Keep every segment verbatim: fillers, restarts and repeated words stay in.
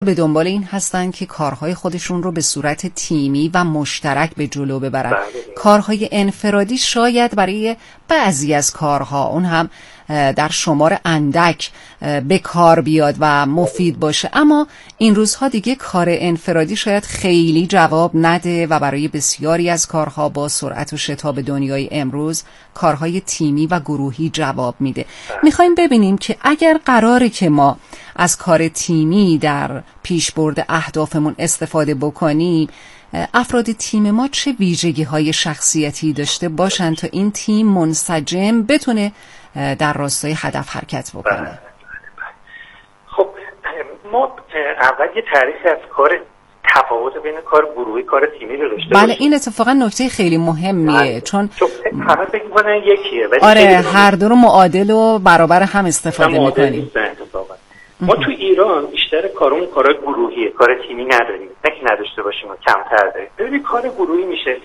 به دنبال این هستن که کارهای خودشون رو به صورت تیمی و مشترک به جلو ببرن. بله. کارهای انفرادی شاید برای بعضی از کارها، اون هم در شمار اندک، به کار بیاد و مفید باشه، اما این روزها دیگه کار انفرادی شاید خیلی جواب نده و برای بسیاری از کارها با سرعت و شتاب دنیای امروز کارهای تیمی و گروهی جواب میده. میخوایم ببینیم که اگر قراره که ما از کار تیمی در پیشبرد اهدافمون استفاده بکنیم، افراد تیم ما چه ویژگی های شخصیتی داشته باشن تا این تیم منسجم بتونه در راستای هدف حرکت بکنه؟ خب ما اول یه تعریف از کار تفاوت بین کار گروهی کار تیمی رو داشته بله، این اتفاقا نکته خیلی مهمیه. بله. چون همه فکر می‌کنن یکیه، ولی آره هر دو رو معادل و برابر هم استفاده می‌کنیم. ما تو ایران بیشتر کارمون کارهای گروهیه، کار تیمی نداریم. نه که نداشته باشیم، کمتر داریم. ببینید کار گروهی میشه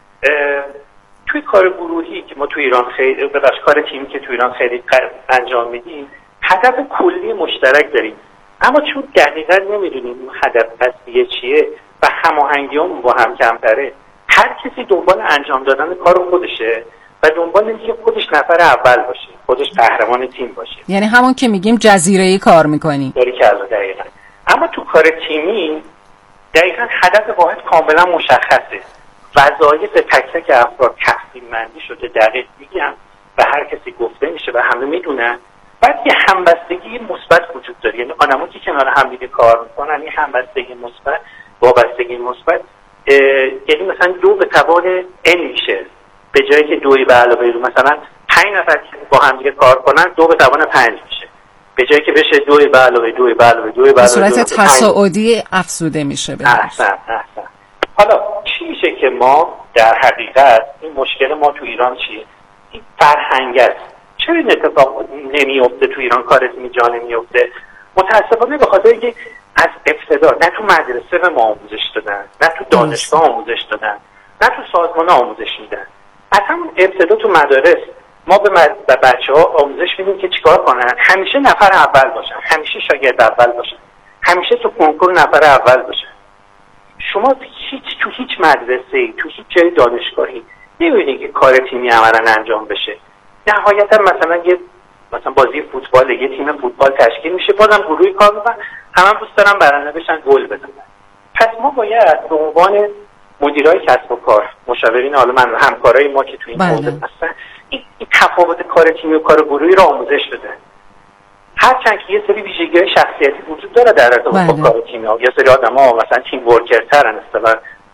توی کار گروهی که ما تو ایران خیلی بخش کار تیمی که تو ایران خیلی انجام میدیم، هدف کلی مشترک داریم، اما چون دقیقاً نمیدونیم هدف اصلی چیه و هماهنگیامون با هم کمتره، هر کسی دنبال انجام دادن کار خودشه و دنبال اینکه خودش نفر اول باشه، خودش قهرمان تیم باشه. یعنی همون که میگیم جزیره‌ای کار میکنیم. باریکلا، دقیقاً. اما تو کار تیمی دقیقاً هدف واحد کاملا مشخصه. وظایف تک تک افراد تقسیم بندی شده، دقیق میگم، و هر کسی گفته میشه و همه میدونن. بعد یه همبستگی مثبت وجود داره، یعنی آدمایی که کنار هم دیگه کار میکنن، این همبستگی مثبت، وابستگی مثبت، یعنی مثلا دو به توان n میشه، به جایی که دوی به علاوه دو، مثلا پنج نفر که با هم دیگه کار کنن دو به توان پنج میشه، به جایی که بشه دوی به علاوه دوی به علاوه دوی به علاوه دو، به صورت تصاعدی افزوده میشه. احسن احسن. حالا چی میشه که ما در حقیقت این مشکل ما تو ایران چیه؟ این فرهنگ است. چرا این اتفاق نمیفته تو ایران، کار تیمی جا نمیفته؟ متاسفانه به خاطر اینکه از ابتدا نه تو مدرسه به ما آموزش دادن، نه تو دانشگاه آموزش دادن، نه تو سازمان آموزش میدن. از همون ابتدا تو مدارس ما به مد... بچه‌ها آموزش میدیم که چیکار کنن، همیشه نفر اول باشن، همیشه شاگرد اول باشن، همیشه تو کنکور نفر اول باشن. شما هیچ تو هیچ مدرسه‌ای، تو هیچ جای دانشگاهی نمی‌بینید که کار تیمی عملاً انجام بشه. نهایتا مثلا یه مثلا بازی فوتبال، یه تیم فوتبال تشکیل میشه، بازم گروهی کار می‌کنن، همه دوست دارن برنده بشن، گل بزنن. پس ما باید به عنوان مدیرای کسب و کار، مشاورین، حالا من همکارای ما که تو این حوزه هستن، این, این تفاوت کار تیمی و کار گروهی رو آموزش بده. هرچند که یه سری ویژگی‌های شخصیتی وجود داره در ارتباط با کار تیمی ها، یه سری آدم‌ها مثلا تیم ورکرترن، اصطلاحاً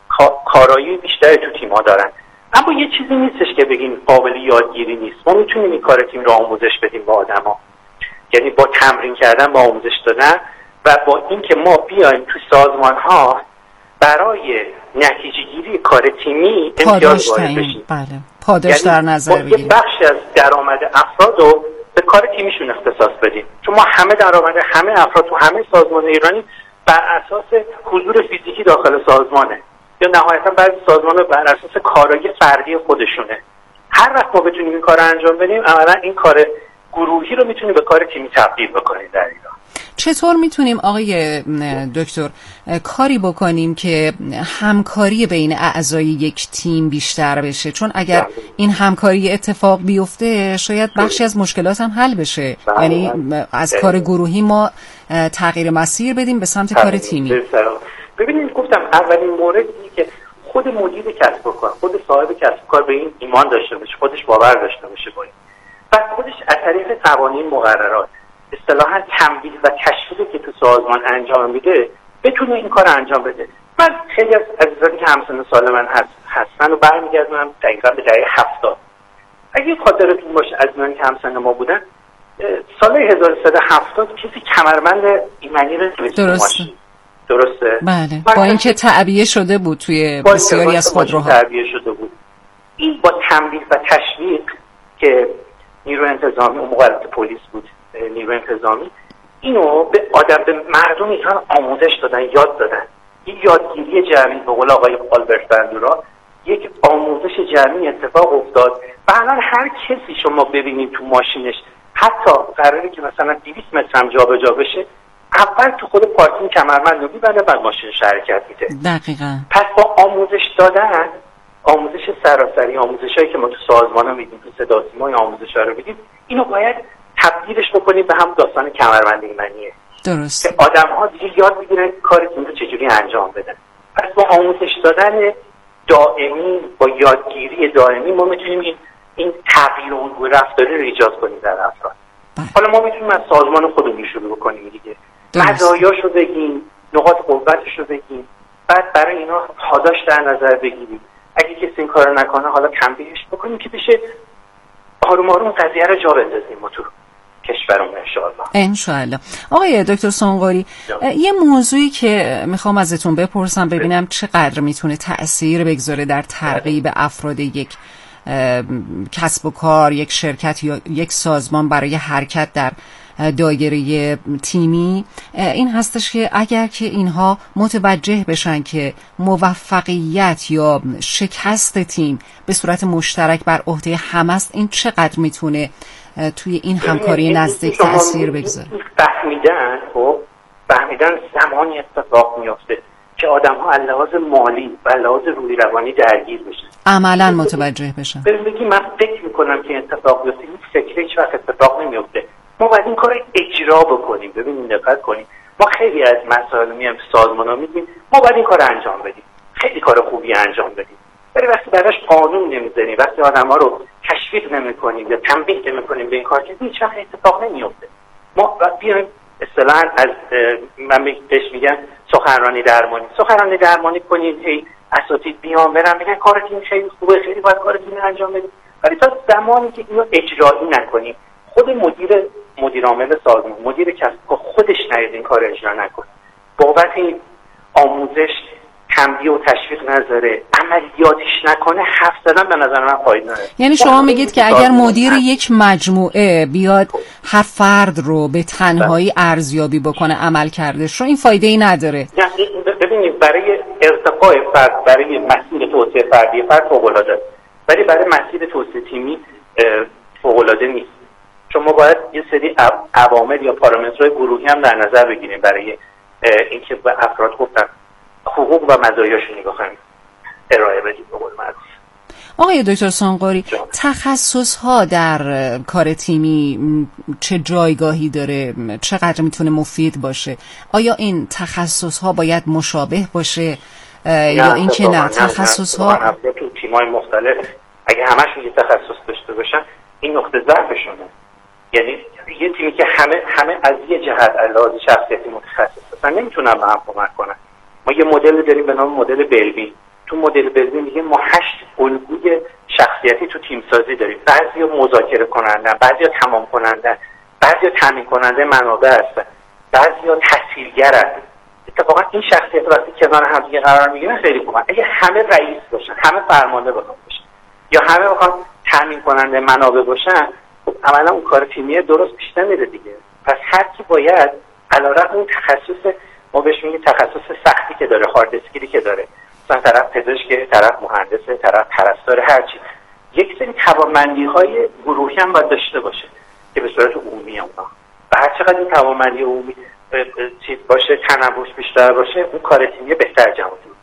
کارایی بیشتری تو تیم‌ها دارن، اما یه چیزی نیستش که بگیم قابل یادگیری نیست. ما میتونیم این کار تیم رو آموزش بدیم با آدم‌ها، یعنی با تمرین کردن، با آموزش دادن و با اینکه ما بیایم تو سازمان‌ها برای نتیجه‌گیری کار تیمی امتیاز وارد بشیم. بله، پاداش در نظر بگیریم. یه بخشی از درآمد افراد رو به کار تیمیشون اختصاص بدیم، چون ما همه درآمد همه افراد تو همه سازمان ایرانی بر اساس حضور فیزیکی داخل سازمانه، یا نهایتا بعضی سازمان‌ها بر اساس کارایی فردی خودشونه. هر وقت ما بتونیم این کار رو انجام بدیم، عملاً این کار گروهی رو میتونیم به کار تیمی تبدیل بکنیم در ایران. چطور میتونیم آقای دکتر کاری بکنیم که همکاری بین اعضای یک تیم بیشتر بشه؟ چون اگر این همکاری اتفاق بیفته شاید بخشی از مشکلات هم حل بشه، یعنی از کار گروهی ما تغییر مسیر بدیم به سمت کار تیمی. ببینید گفتم اولین موردی که خود مدیر کسب و کار، خود صاحب کسب و کار به این ایمان داشته باشه، خودش باور داشته باشه با این، بعد خودش از طریق قوانین، مقررات، اصطلاحاً تنبیه و تشویقی که تو سازمان انجام میده بتونه این کار انجام بده. من خیلی از عزیزانی که همسن سال من هستن و برمیگردونم دقیقاً به دهه هفتاد. اگه خاطرتون باشه عزیزانی که همسن ما بودن، سال هزار و سیصد و هفتاد کسی کمربند ایمنی رو درسته. درسته؟ بله. با اینکه تعبیه شده بود توی بسیاری از خودروها. تعبیه شده بود. این با تنبیه و تشویق که نیروی انتظامی، اون موقع پلیس بود، نیروی انتظامی، اینو به آدم، به مردم ایران آموزش دادن، یاد دادن. این یادگیری جمعی، به قول آقای آلبرت بندورا، یک آموزش جمعی اتفاق افتاد و الان هر کسی شما ببینید تو ماشینش، حتی قراره که مثلا دویست متر هم جابجا بشه، اول تو خود پارکینگ کمربند رو میبنده بعد ماشین حرکت میده. دقیقاً. پس با آموزش دادن، آموزش سراسری، آموزشایی که ما تو سازمان‌ها میدیم، تو صدا و سیما آموزش‌ها رو میدیم، اینو باید تبدیلش بکنیم به هم داستان کمربند ایمنیه. درست. که آدم‌ها دیگه یاد بگیرن کارتون رو چجوری انجام بدن. پس با آموزش دادن دائمی، با یادگیری دائمی ما میتونیم این این تغییر و رفتاری رو ایجاد کنیم در افراد. حالا ما میتونیم از سازمان خودمون شروع بکنیم دیگه. مزایاشو بگیم، نقاط قوتش رو بگیم، بعد برای اینا پاداش در نظر بگیریم. اگه کسی این کارو نکنه حالا تنبیهش بکنیم که بشه آروم آروم قضیه رو جا بندازیم ما تو کشورمون انشاءالله. انشاءالله. آقای دکتر سونقاری، یه موضوعی که میخوام ازتون بپرسم ببینم چقدر میتونه تأثیر بگذاره در ترغیب افراد یک کسب و کار، یک شرکت یا یک سازمان برای حرکت در دایره تیمی، این هستش که اگر که اینها متوجه بشن که موفقیت یا شکست تیم به صورت مشترک بر عهده همه است، این چقدر میتونه توی این همکاری نزدیک تأثیر بگذاره؟ فهمیدن خب فهمیدن زمانی اتفاق میفته که آدم ها لحاظ مالی و لحاظ روحی روانی درگیر بشن، عملا متوجه بشن. ببینید من فکر میکنم که اتفاق بیفته، این فکر هیچ وقت اتفاق نمیفته. ما باید این کار اجرا بکنیم. ببینید دقت کنیم، ما خیلی از مسائل میایم سازمان‌ها میگیم ما باید این کار انجام بدیم، خیلی کار خوبی انجام بدیم، ولی وقتی براش قانون نمیذاریم، وقتی آدم‌ها رو تشویق نمی‌کنیم یا تنبیه نمی‌کنیم به این کار که هیچ وقت اتفاق نمیفته. ما بیایم اصطلاحاً از من بهش میگم سخنرانی درمانی سخنرانی درمانی کنید، هی اساتید بیان برن بگن کارتون خیلی خوبه، خیلی باید کارتون انجام بدید، ولی تا زمانی که اینو اجرایی نکنیم، خود مدیر مدیر عامل سازمان، مدیر کسب و خودش نهید این کار اجرا نکنه، بابت این آموزش تنبیه و تشویق نذاره، عملیاتش نکنه، حرف زدن به نظر من فایده نداره. یعنی شما میگید که اگر مدیر یک مجموعه بیاد هر فرد رو به تنهایی ارزیابی بکنه عمل کردش رو، این فایده ای نداره. یعنی ببینید برای ارتقاء فرد، برای مسیر توسعه فردی فرد فوق‌العاده، ولی برای مسیر توسعه تیمی فوق‌العاده نیست. چون ما باید یه سری عوامل یا پارامترهای گروهی هم در نظر بگیریم برای اینکه به افراد گفتن حقوق و مزایاشون بخوایم ارائه بدیم به قول معروف. آقای دکتر سونقاری، تخصص ها در کار تیمی چه جایگاهی داره؟ چقدر میتونه مفید باشه؟ آیا این تخصص ها باید مشابه باشه یا این که نه تخصص ها تو تیم‌های مختلف اگه همشون یه تخصص داشته باشن این نقطه ضعفشونه. یعنی یه تیمی که همه همه از یه جهت علاوه شخصیتی متخصص هستن نمیتونن به هم کمک کنن. ما یه مدل داریم به نام مدل بلبین. تو مدل بلبین میگه ما هشت الگوی شخصیتی تو تیم سازی داریم. بعضیا مذاکره کنندن، بعضیا تمام کنندن، بعضیا تامین کننده منابع هستن، بعضیا تسهیلگرن. اتفاقا این شخصیت وقتی کنار هم دیگه قرار میگیرن خیلی خوبه. اگه همه رئیس باشن، همه فرمانده باشن یا همه بخوان تامین کننده منابع باشن، خب عملا اون کار تیمی درست پیش نمیره دیگه. پس هر کی باید علیرغم اون تخصص ما بهش میگیم تخصص سختی که داره، هارد اسکیلی که داره، مثلا طرف پزشک، طرف مهندسه، طرف پرستار، هر چی، یک سری توانمندی‌های گروهی هم باید داشته باشه که به صورت عمومی اونا و هر چقدر این توانمندی عمومی چیز باشه، تنوعش بیشتر باشه، اون کار تیمی بهتر جواب میده.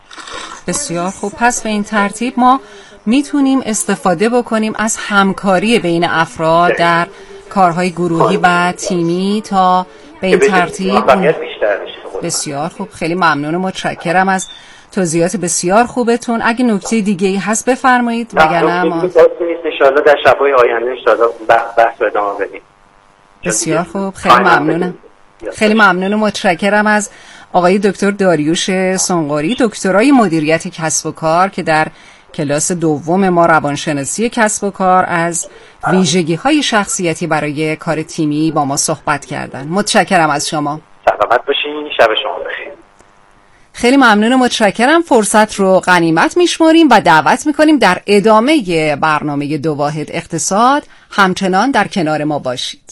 بسیار خوب. پس به این ترتیب ما میتونیم استفاده بکنیم از همکاری بین افراد در کارهای گروهی و تیمی تا به این ترتیب بسیار خوب. خیلی ممنون، متشکرم از توضیحات بسیار خوبتون. اگه نکته دیگه‌ای هست بفرمایید وگرنه ما ان شاءالله در شب‌های آینده ان شاءالله بحث ادامه بدیم. بسیار خوب، خیلی ممنونم. خیلی ممنون و متشکرم از آقای دکتر داریوش سونقاری، دکترای مدیریت کسب و کار که در کلاس دوم ما روانشناسی کسب و کار از ویژگی‌های شخصیتی برای کار تیمی با ما صحبت کردن. متشکرم از شما. سلامت باشین، شب شما بخیر. خیلی ممنون و متشکرم. فرصت رو غنیمت میشماریم و دعوت میکنیم در ادامه برنامه دو واحد اقتصاد همچنان در کنار ما باشید.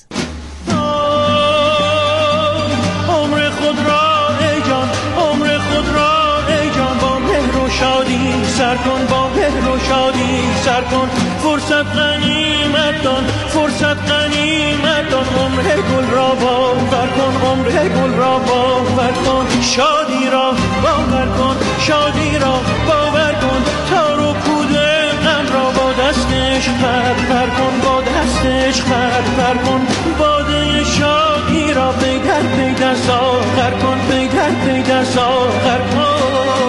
عمر خود را ای جان، عمر خود را ای جان با مهر و شادی سر کن، با مهر و شادی سر کن. فرصت غنیمت دان، فرصت غنیمت دان، عمر گل را باور کن، عمر گل را باور کن، شادی را باور کن، شادی را باور کن، تار و پود غم را با دستش پر پر کن، با دستش پر پر کن، باده شادی را پیدر پیدر ساغر کن، پیدر پیدر ساغر کن.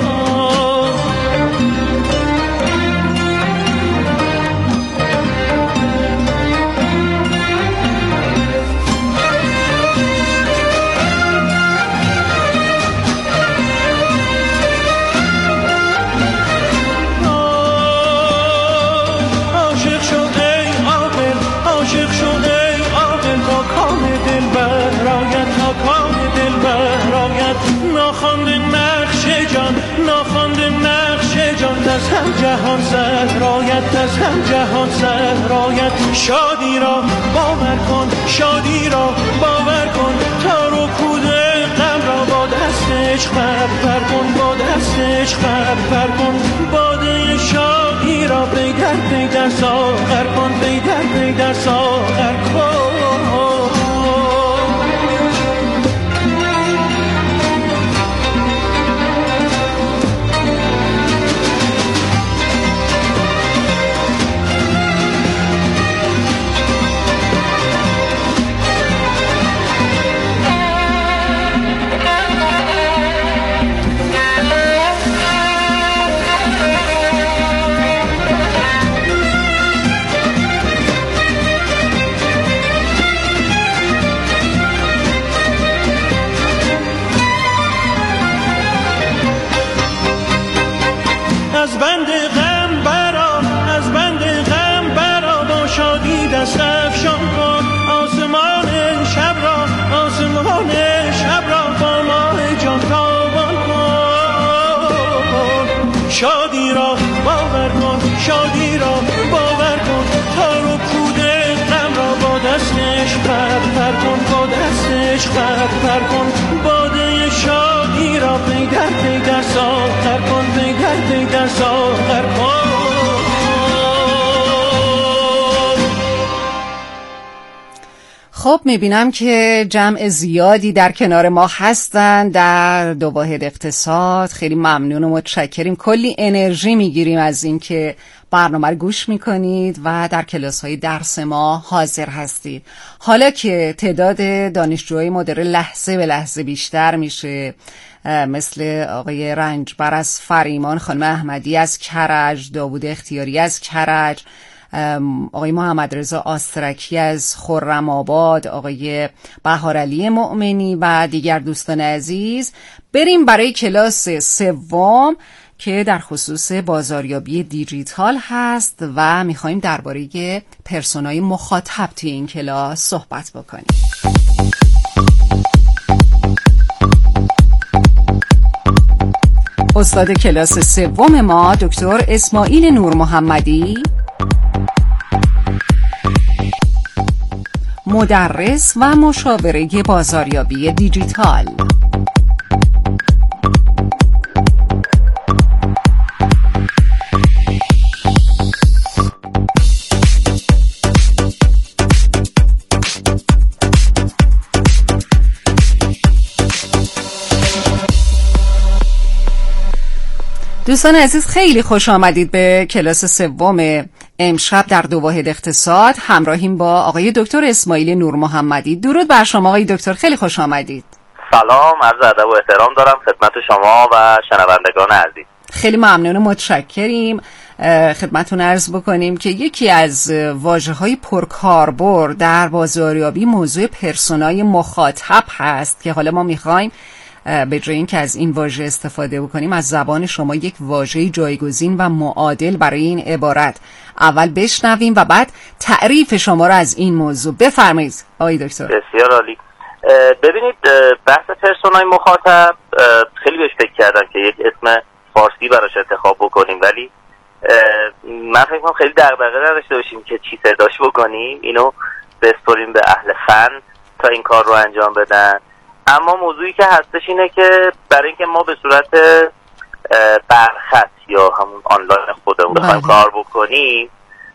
از هم جهان سرایت، از هم جهان سرایت، شادی را باور کن، شادی را باور کن، تار و پود غم را با دستش پر پر کن، با دستش پر پر کن، باده شادی را پیدر پیدر ساغر کن، پیدر پیدر ساغر کن. شادی را باور کن، شادی را باور کن، تار و پود غم را با دستش پر پر کن، با دستش پر پر کن، باده شادی را پیدر پیدر ساغر کن، پیدر پیدر ساغر کن. خب میبینم که جمع زیادی در کنار ما هستن در دو واحد اقتصاد. خیلی ممنون و متشکریم، کلی انرژی میگیریم از این که برنامه رو گوش میکنید و در کلاس های درس ما حاضر هستید. حالا که تعداد دانشجوهای ما داره لحظه به لحظه بیشتر میشه، مثل آقای رنجبر از فریمان، خانم احمدی از کرج، داوود اختیاری از کرج، آقای محمد رضا آسترکی از خرم آباد، آقای بهارعلی مؤمنی و دیگر دوستان عزیز، بریم برای کلاس سوم که در خصوص بازاریابی دیجیتال هست و میخواییم درباره پرسونای مخاطب توی این کلاس صحبت بکنیم. استاد کلاس سوم ما دکتر اسماعیل نور محمدی، مدرس و مشاوره بازاریابی دیجیتال. دوستان عزیز، خیلی خوش آمدید به کلاس سوم امشب در دو واحد اقتصاد. همراهیم با آقای دکتر اسماعیل نور محمدی. درود بر شما آقای دکتر، خیلی خوش آمدید. سلام، عرض ادب و احترام دارم خدمت شما و شنوندگان عزیز. خیلی ممنون و متشکریم. خدمتتون عرض بکنیم که یکی از واژه‌های پرکاربرد در بازاریابی موضوع پرسونای مخاطب هست که حالا ما می‌خوایم به جای اینکه از این واژه استفاده بکنیم از زبان شما یک واژه جایگزین و معادل برای این عبارت اول بشنویم و بعد تعریف شما را از این موضوع. بفرمایید آقای دکتر. بسیار عالی. ببینید، بحث پرسونای مخاطب خیلی بهش فکر کردم که یک اسم فارسی براش انتخاب بکنیم، ولی من فکر کنم خیلی دغدغه نداشته باشیم که چی صداش بکنیم، اینو بسپاریم به اهل فن تا این کار رو انجام بدن. اما موضوعی که هستش اینه که برای اینکه ما به صورت برخط یا همون آنلاین خودمون بخوایم کار بکنیم،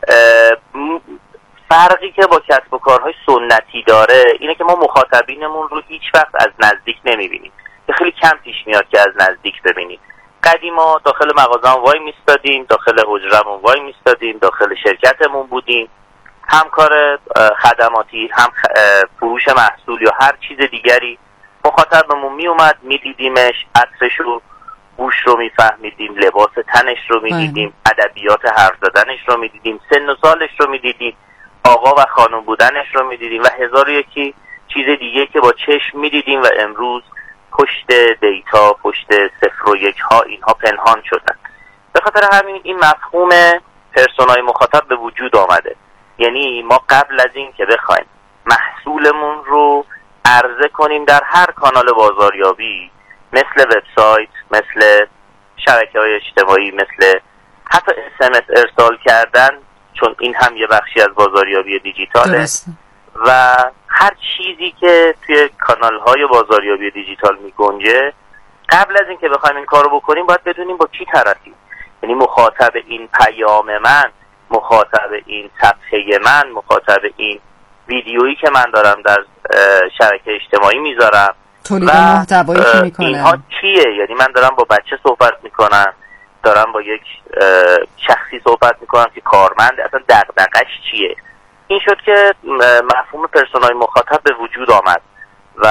فرقی که با کسب و کارهای سنتی داره اینه که ما مخاطبینمون رو هیچ وقت از نزدیک نمیبینیم، خیلی کم پیش میاد که از نزدیک ببینیم. قدیما داخل مغازه‌مون وای میستادیم، داخل حجره‌مون وای میستادیم، داخل شرکتمون بودیم، هم کار خدماتی هم فروش محصول یا هر چیز دیگری مخاطبمون میومد میدیدیمش، عطرش رو، بوش رو میفهمیدیم، لباس تنش رو میدیدیم، ادبیات حرف زدنش رو میدیدیم، سن و سالش رو میدیدیم، آقا و خانم بودنش رو میدیدیم و هزار و یکی چیز دیگه که با چشم میدیدیم و امروز پشت دیتا، پشت صفر و یک ها اینها پنهان شدن. به خاطر همین این مفهوم پرسونای مخاطب به وجود آمده. یعنی ما قبل از این که بخوایم محصولمون رو عرضه کنیم در هر کانال بازاریابی، مثل وبسایت، مثل شبکه‌های اجتماعی، مثل حتی اس ام اس ارسال کردن، چون این هم یه بخشی از بازاریابی دیجیتاله درست. و هر چیزی که توی کانال‌های بازاریابی دیجیتال می‌گنجه، قبل از این که بخوایم این کارو بکنیم باید بدونیم با کی طرفیم. یعنی مخاطب این پیام من، مخاطب این صفحه من، مخاطب این ویدیویی که من دارم در شبکه اجتماعی میذارم، تولید محتوایی که میکنم، اینها کیه؟ یعنی من دارم با بچه صحبت میکنم، دارم با یک شخصی صحبت میکنم که کارمند، اصلا دغدغش چیه؟ این شد که مفهوم پرسونای مخاطب به وجود آمد و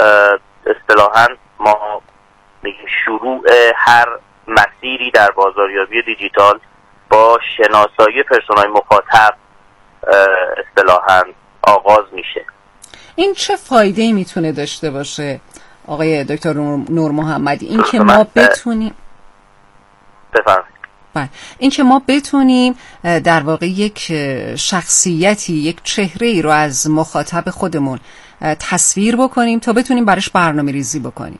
اصطلاحاً ما میگیم شروع هر مسیری در بازاریابی دیجیتال با شناسایی پرسونای مخاطب اصطلاحاً آغاز میشه. این چه فایده‌ای میتونه داشته باشه آقای دکتر نور محمدی؟ این که ما بتونیم بفرمایید. بله، این که ما بتونیم در واقع یک شخصیتی، یک چهره‌ای رو از مخاطب خودمون تصویر بکنیم تا بتونیم براش برنامه‌ریزی بکنیم.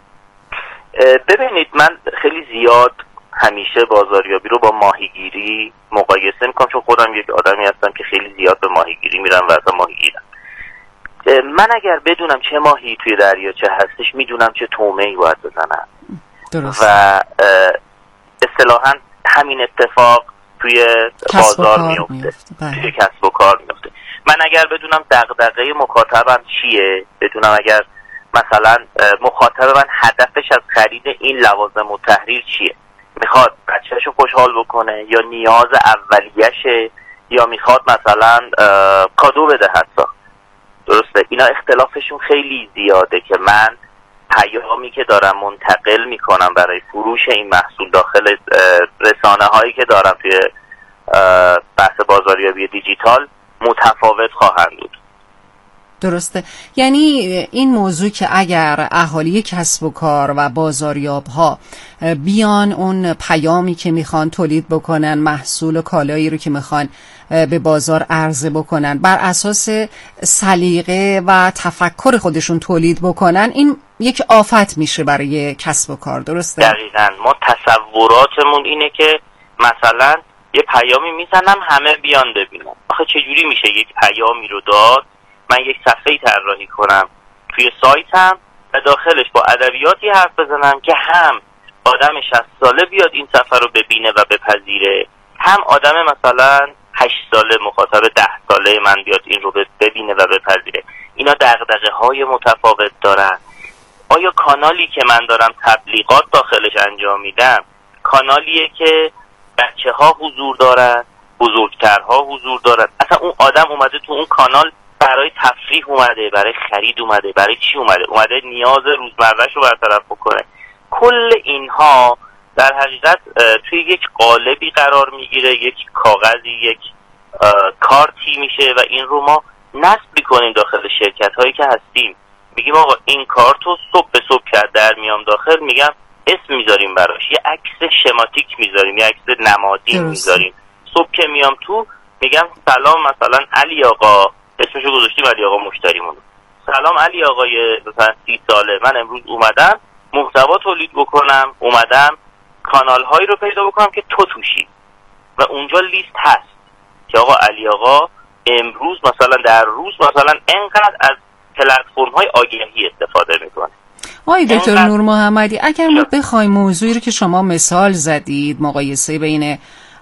ببینید، من خیلی زیاد همیشه بازاریابی رو با ماهیگیری مقایسه میکنم، چون خودم یک آدمی هستم که خیلی زیاد به ماهیگیری میرم و اصلا ماهیگیرم. من اگر بدونم چه ماهی توی دریاچه هستش، میدونم چه طعمه‌ای باید بزنم. درست. و اصطلاحاً همین اتفاق توی بازار میفته، توی کسب و کار میفته. من اگر بدونم دغدغه مخاطبم چیه، بدونم اگر مثلا مخاطب من هدفش از خرید این لوازم و تحریر چیه، میخواد بچه‌شو خوشحال بکنه یا نیاز اولیشه یا میخواد مثلا کادو بده حتی. درسته، اینا اختلافشون خیلی زیاده که من پیامی که دارم منتقل میکنم برای فروش این محصول داخل رسانه هایی که دارم توی بحث بازاریابی دیجیتال متفاوت خواهند بود. درسته، یعنی این موضوع که اگر اهالی کسب و کار و بازاریاب ها بیان اون پیامی که میخوان تولید بکنن، محصول و کالایی رو که میخوان به بازار عرضه بکنن، بر اساس سلیقه و تفکر خودشون تولید بکنن، این یک آفت میشه برای کسب و کار. درسته؟ دقیقاً. ما تصوراتمون اینه که مثلا یه پیامی میزنم همه بیان ببینن. آخه چجوری میشه یک پیامی رو داد من یک صفحه‌ای طراحی کنم توی سایتم و داخلش با ادبیاتی حرف بزنم که هم آدم شصت ساله بیاد این صفحه رو ببینه و بپذیره، هم آدم مثلا هشت ساله مخاطب ده ساله من بیاد این رو ببینه و بپذیره. اینا دغدغه‌های متفاوت دارن. آیا کانالی که من دارم تبلیغات داخلش انجام میدم کانالیه که بچه‌ها حضور دارن، بزرگترها حضور دارن؟ اصلا اون آدم اومده تو اون کانال برای تفریح اومده، برای خرید اومده، برای چی اومده؟ اومده نیاز روزمره‌اش رو برطرف بکنه. کل اینها در حقیقت توی یک قالبی قرار میگیره، یک کاغذی، یک کارتی میشه و این رو ما نصب میکنیم داخل شرکت هایی که هستیم. میگیم آقا این کارتو صبح به صبح کرد در میام داخل، میگم اسم میذاریم براش، یه عکس شماتیک میذاریم، یه عکس نمادین میذاریم. صبح که میام تو میگم سلام مثلا علی آقا، اسمشو گذاشتیم علی آقا مشتریمون، سلام علی آقای مثلا سی ساله، من امروز اومدم محتوا تولید بکنم، اومدم کانال هایی رو پیدا بکنم که تو توشی و اونجا لیست هست که آقا علی آقا امروز مثلا در روز مثلا انقدر از پلتفرم های آگهی استفاده میکنه. آقای دکتر نور محمدی، اگر ما بخوایم موضوعی رو که شما مثال زدید، مقایسه بین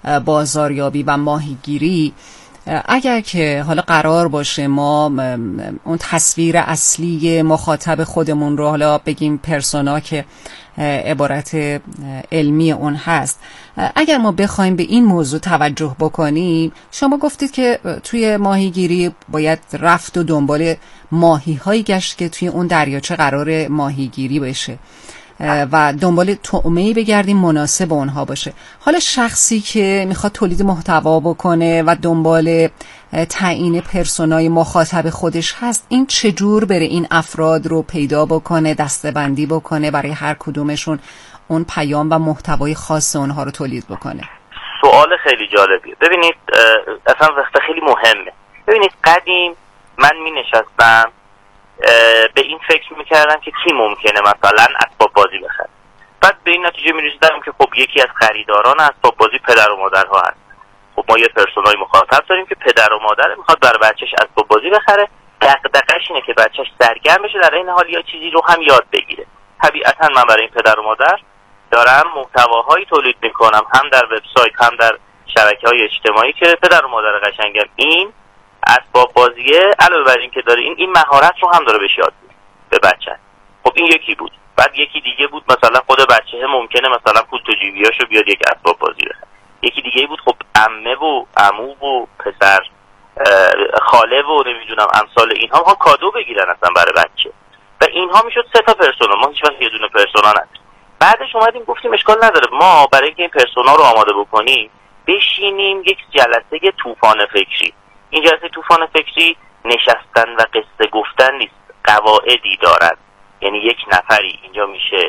بازاریابی و ماهیگیری، اگر که حالا قرار باشه ما اون تصویر اصلی مخاطب خودمون رو حالا بگیم پرسونا که عبارت علمی اون هست، اگر ما بخوایم به این موضوع توجه بکنیم، شما گفتید که توی ماهیگیری باید رفت و دنبال ماهی هایی گشت که توی اون دریاچه قرار ماهیگیری بشه و دنبال طعمه‌ای بگردیم مناسب اونها باشه. حالا شخصی که میخواد تولید محتوا بکنه و دنبال تعیین پرسونای مخاطب خودش هست، این چجور بره این افراد رو پیدا بکنه، دسته‌بندی بکنه، برای هر کدومشون اون پیام و محتوای خاص اونها رو تولید بکنه؟ سوال خیلی جالبیه. ببینید اصلا وقت خیلی مهمه. ببینید قدیم من می نشستم به این فکر میکردم که کی ممکنه مثلا اسباب بازی بخره. بعد به این نتیجه میرسیدم که خب یکی از خریداران اسباب بازی پدر و مادرها هست. خب ما یه پرسونای مخاطب داریم که پدر و مادر میخواد برای بچهش اسباب بازی بخره، دغدغه‌اش اینه که بچهش سرگرم بشه، در این حال یا چیزی رو هم یاد بگیره. طبیعتا من برای این پدر و مادر دارم محتواهایی تولید میکنم، هم در وبسایت هم در شبکه‌های اجتماعی که پدر و مادر قشنگم این اسباب بازیه علاوه بر این که داره این این مهارت رو هم داره بهش یاد میده به بچه. خب این یکی بود. بعد یکی دیگه بود مثلا خود بچه ممکنه مثلا پول تو جیبیاشو بیاد یک اسباب بازی بخره. یکی دیگه بود خب عمه و عمو و پسر خاله و نمیدونم امثال اینها ها کادو بگیرن اصلا برای بچه. و اینها میشد سه تا پرسونا. ما هیچ وقت یه دونه پرسونا نداشتیم. بعدش اومدیم گفتیم اشکال نداره، ما برای اینکه این پرسونا رو آماده بکنیم بشینیم یک جلسه طوفان فکری. این جلسه طوفان فکری نشستن و قصه گفتن نیست، قواعدی دارد. یعنی یک نفری اینجا میشه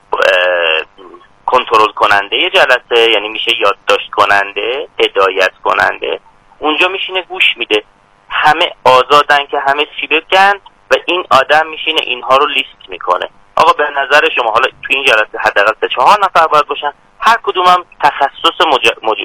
کنترل کننده جلسه، یعنی میشه یادداشت کننده، هدایت کننده، اونجا میشینه گوش میده، همه آزادن که همه چی بگن و این آدم میشینه اینها رو لیست میکنه. آقا به نظر شما حالا تو این جلسه حداقل سه چهار نفر باید باشن، هر کدومم تخصص مج... مج...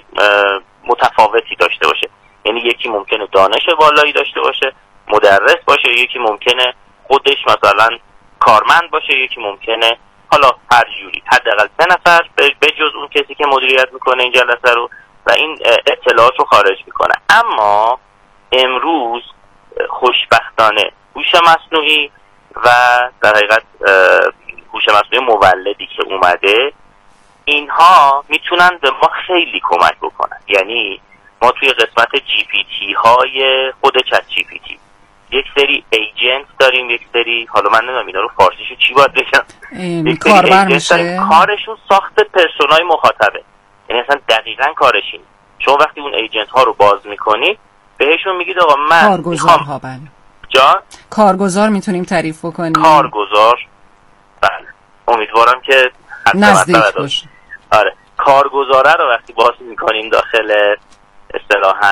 متفاوتی داشته باشه. یعنی یکی ممکنه دانش بالایی داشته باشه، مدرس باشه، یکی ممکنه خودش مثلا کارمند باشه، یکی ممکنه حالا هر جوری، حداقل سه نفر به جز اون کسی که مدیریت میکنه این جلسه رو و این اطلاعات رو خارج میکنه. اما امروز خوشبختانه هوش مصنوعی و در حقیقت هوش مصنوعی مولدی که اومده، اینها میتونن به ما خیلی کمک بکنن. یعنی ما توی قسمت جی پی تی های خود چت جی پی تی یک سری ایجنت داریم، یک سری حالا من نمیدونم اینا رو فارسیشو چی باید بگم، کاربر میشه، کارشون ساخت پرسونای مخاطبه. یعنی اصلا دقیقاً کارش اینه. شما وقتی اون ایجنت ها رو باز میکنید بهشون میگید آقا من کارگزار ها بله جان کارگزار میتونیم تعریف بکنیم. کارگزار بله، امیدوارم که نزدیک باشه. آره، کارگزاره رو وقتی باز میکنیم داخل اصطلاحاً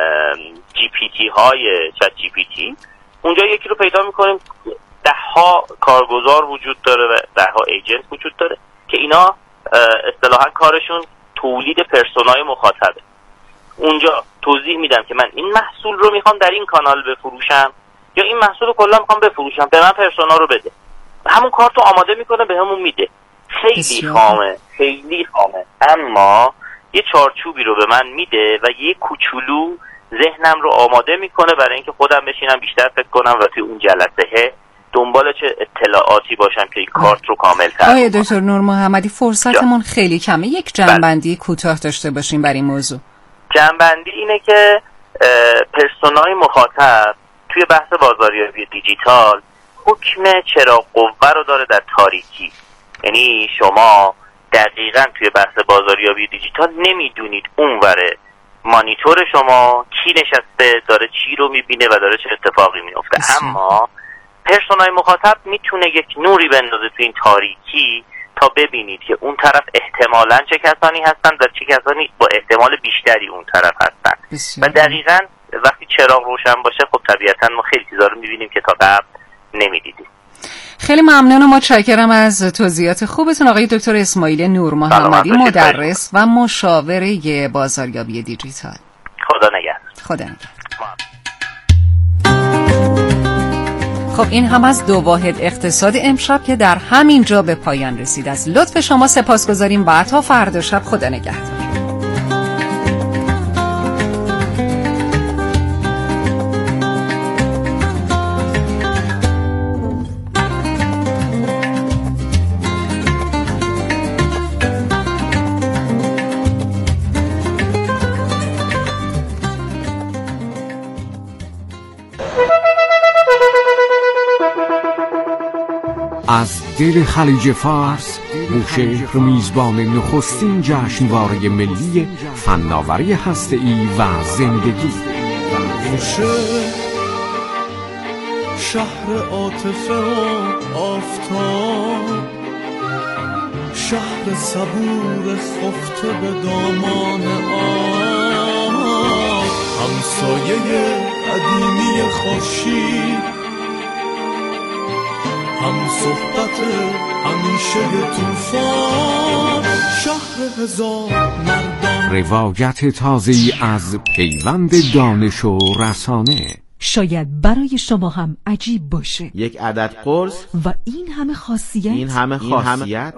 جی پی تی های چت جی پی تی، اونجا یکی رو پیدا میکنیم ده ها کارگزار وجود داره و ده ها ایجنت وجود داره که اینا اصطلاحاً کارشون تولید پرسونای مخاطبه. اونجا توضیح میدم که من این محصول رو میخوام در این کانال بفروشم یا این محصول رو کلا میخوام بفروشم، به من پرسونا رو بده. همون کارت رو آماده میکنه به همون میده. خیلی خامه، خیلی خامه، اما یه چارچوبی رو به من میده و یه کوچولو ذهنم رو آماده میکنه برای اینکه خودم بشینم بیشتر فکر کنم و توی اون جلسه دنبال چه اطلاعاتی باشم که این کارت رو کامل تر. آقای دکتر نور محمدی فرصتمون خیلی کمه، یک جنبندی کوتاه داشته باشیم برای این موضوع. جنبندی اینه که پرسونای مخاطب توی بحث بازاریابی دیجیتال حکم چراغ قوه رو داره در تاریکی. یعنی شما دقیقاً توی بحث بازاریابی دیجیتال نمیدونید اونوره مانیتور شما کی نشسته، داره چی رو میبینه و داره چه اتفاقی میفته. اما پرسونای مخاطب میتونه یک نوری بندازه توی این تاریکی تا ببینید که اون طرف احتمالاً چه کسانی هستن و چه کسانی با احتمال بیشتری اون طرف هستن. و دقیقاً وقتی چراغ روشن باشه خب طبیعتاً ما خیلی چیزا رو میبینیم که تا قبل نمیدیدیم. خیلی ممنون و متشکرم از توضیحات خوبتون آقای دکتر اسماعیل نور محمدی، مدرس و مشاوره بازاریابی دیجیتال. خدا نگهدار. خدا نگهدار. خب این هم از دو واحد اقتصاد امشب که در همین جا به پایان رسید. از لطف شما سپاسگزاریم و تا فردا شب خدا نگهدار. دل خلیج فارس، بوشهر میزبان نخستین جشنواره ملی فناوری هسته‌ای و زندگی. بوشهر شهر عاطفه و آفتاب، شهر صبور خفته به دامان آب، همسایه قدیمی خورشید، هم صحبت همیشه طوفان، شهر هزار مردان. روایت تازه‌ای از پیوند دانش و رسانه. شاید برای شما هم عجیب باشه یک عدد قرص و این همه خاصیت این همه خاصیت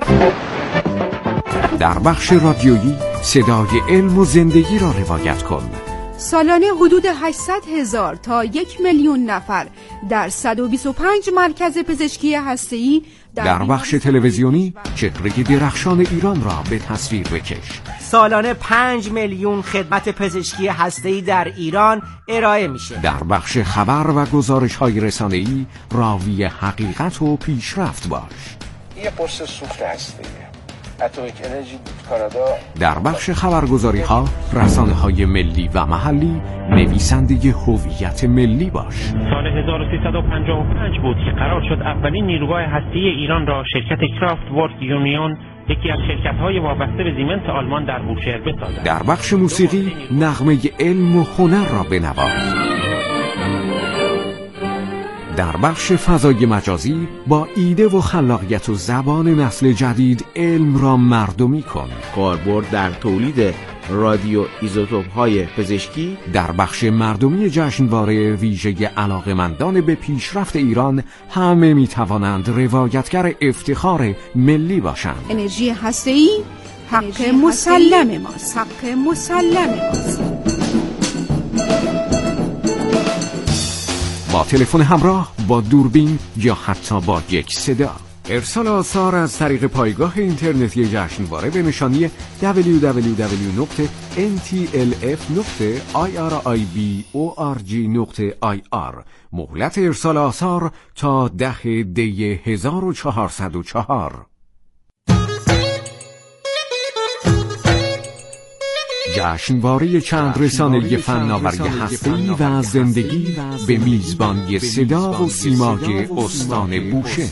در بخش رادیویی صدای علم و زندگی را روایت کن. سالانه حدود هشتصد هزار تا یک میلیون نفر در صد و بیست و پنج مرکز پزشکی هسته‌ای در, در بخش تلویزیونی چهره درخشان ایران را به تصویر بکش. سالانه پنج میلیون خدمت پزشکی هسته‌ای در ایران ارائه میشه. در بخش خبر و گزارش‌های رسانه‌ای راوی حقیقت و پیشرفت باش. یه قرص سوخت هسته‌ایه. اتمیک انرژی کانادا. در بخش خبرگزاری ها، رسانه های ملی و محلی، نویسنده هویت ملی باش. سال هزار و سیصد و پنجاه و پنج بود که قرار شد اولین نیروگاه هسته‌ای ایران را شرکت کرافت ورک یونیون، یکی از شرکت‌های وابسته به زیمنس آلمان، در بوشهر بسازد. در بخش موسیقی، نغمه علم و هنر را بنواز. در بخش فضای مجازی با ایده و خلاقیت و زبان نسل جدید علم را مردمی کن. کاربرد در تولید رادیو ایزوتوپ‌های پزشکی. در بخش مردمی جشنواره ویژه علاقه‌مندان به پیشرفت ایران، همه می‌توانند روایتگر افتخار ملی باشند. انرژی هسته‌ای حق مسلم ماست. حق مسلم ماست. با تلفن همراه، با دوربین یا حتی با یک صدا. ارسال آثار از طریق پایگاه اینترنتی جشنواره به نشانی دبلیو دبلیو دبلیو نقطه ان تی ال اف نقطه آی آر آی بی او آر جی نقطه آی آر. مهلت ارسال آثار تا ده دی هزار و چهارصد و چهار. جشنواره چند رسانه‌ای فناوری هسته‌ای و زندگی به میزبانی صدا و سیمای استان بوشهر.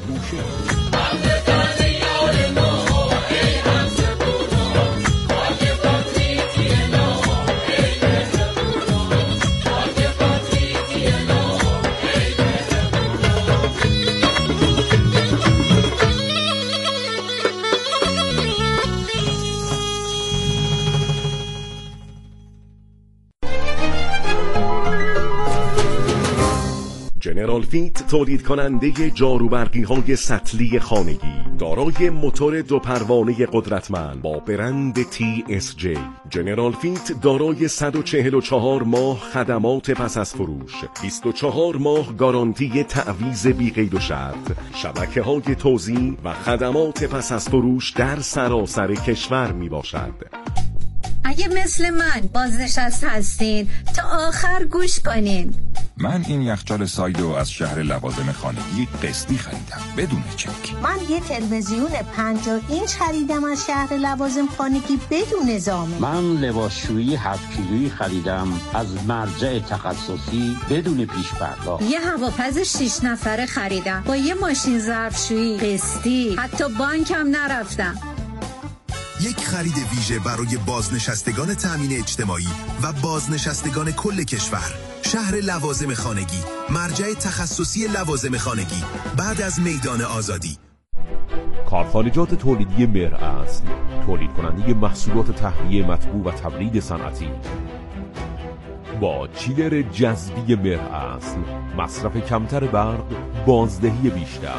جنرال فیت تولید کننده جاروبرقی های سطلی خانگی دارای موتور دو پروانه قدرتمند با برند تی اس جی. جنرال فیت دارای صد و چهل و چهار ماه خدمات پس از فروش، بیست و چهار ماه گارانتی تعویض بی قید و شرط، شبکه های توزیع و خدمات پس از فروش در سراسر کشور می باشد. اگه مثل من بازنشسته هستین تا آخر گوش کنین. من این یخچال سایدو از شهر لوازم خانگی قسطی خریدم بدون چک. من یه تلویزیون پنجاه اینچ خریدم از شهر لوازم خانگی بدون زامن. من لباسشویی هفت کیلویی خریدم از مرجع تخصصی بدون پیش پرداخت. یه هواپز شش نفره خریدم با یه ماشین ظرفشویی قسطی، حتی بانکم نرفتم. یک خرید ویژه برای بازنشستگان تأمین اجتماعی و بازنشستگان کل کشور. شهر لوازم خانگی، مرجع تخصصی لوازم خانگی بعد از میدان آزادی. کارخانجات تولیدی مهر اصل، تولید کننده محصولات تهویه مطبوع و تبرید صنعتی. با چیلر جذبی مهر اصل، مصرف کمتر برق، بازدهی بیشتر.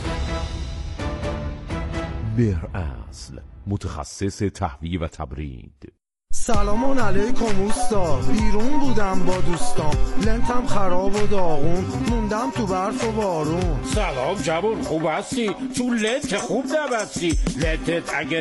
مهر اصل، متخصص تهویه و تبرید. سلام علیکم اوستا، بیرون بودم با دوستام، لنتم خراب و داغون، موندم تو برف و بارون. سلام جوون، خوب هستی؟ تو لنت که خوب نبستی، لنتت اگه